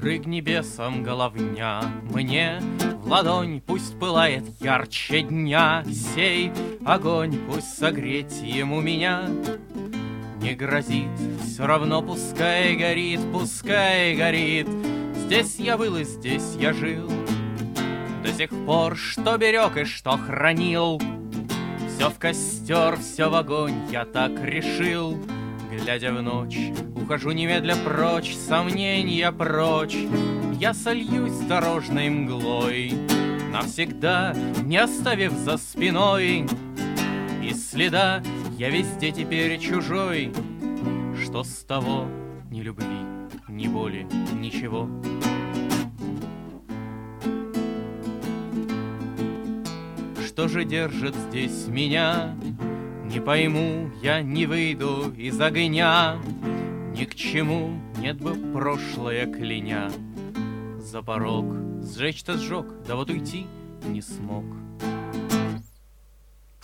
Искры к небесам головня мне в ладонь, пусть пылает ярче дня. Сей огонь пусть согреть ему меня не грозит, все равно пускай горит, пускай горит. Здесь я был и здесь я жил до сих пор, что берег и что хранил. Все в костер, все в огонь, я так решил. Глядя в ночь, ухожу немедля прочь, сомнения прочь. Я сольюсь с дорожной мглой, навсегда не оставив за спиной и следа. Я везде теперь чужой. Что с того? Ни любви, ни боли, ничего. Что же держит здесь меня? Не пойму, я не выйду из огня. Ни к чему нет бы прошлое кляня. За порог сжечь-то сжег, да вот уйти не смог.